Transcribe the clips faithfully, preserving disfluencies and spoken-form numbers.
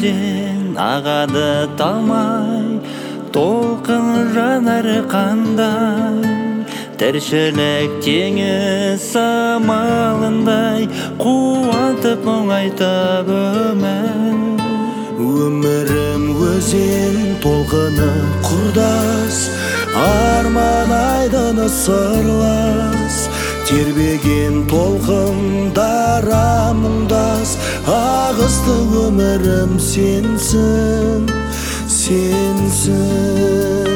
өзен ағады талмай, толқын жанар қандай, тіршілік теңіз самалындай, қуантып мұңайтып өмір. Өмірім өзен толқыны құрдас, арман айдыны сырлас, тербеген толқындара мұңдас, ағысты өмірім сенсің, сенсің.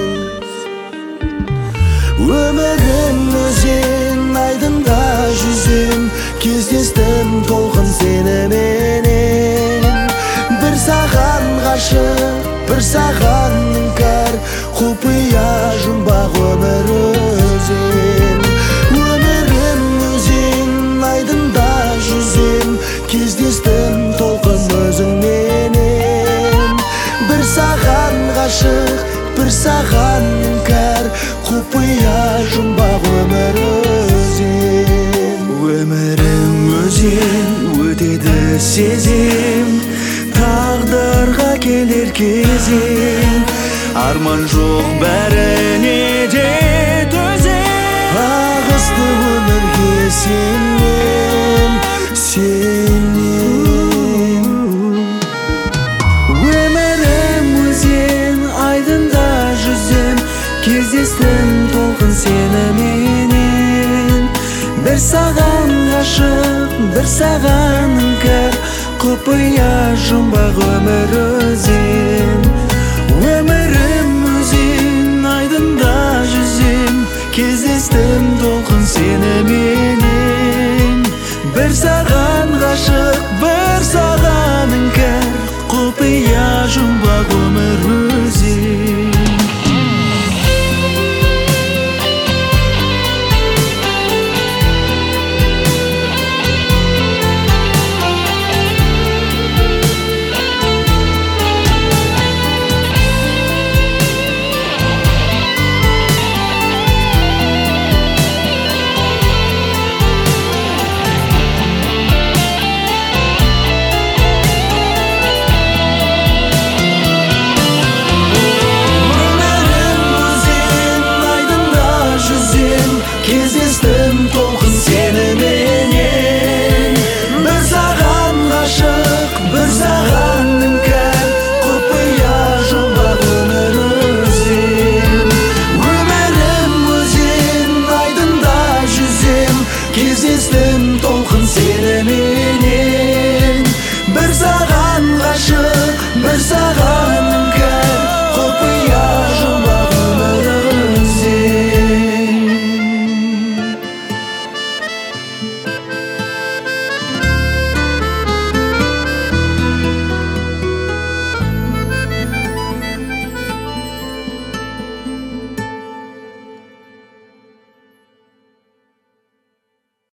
Өмірім өзен айдында жүзем, кездестім толқын сеніменен. Бір саған ғашық, бір саған іңкәр, құпия жұмбақ өмір өзен. Өмірім өзен айдында жүзем, кездестім толқын өзіңменен. Бір саған ғашық, бір саған іңкәр, құпия жұмбақ өмір өзен. Өмірім өзен өтеді сезем, тағдырға келер кезең, арман жоқ бәріне де төзем. Ағысты өмірге сенем, сенем. Өмірім өзен айдында жүзем, кездестім толқын сеніменен. Бір саған ғашық, бір саған іңкәр, құпия жұмбақ өмір өзен. Өмірім өзен айдында жүзем, кездестім толқын сеніменен. Бір саған ғашық, бір саған іңкәр, құпия жұмбақ өмір өзен. Кездестім толқын сеніменен. Бір саған ғашық, бір саған іңкәр, құпия жұмбақ өмір өзен. Өмірім өзен айдында жүзем, кездестім толқын сеніменен. Бір саған ғашық, бір саған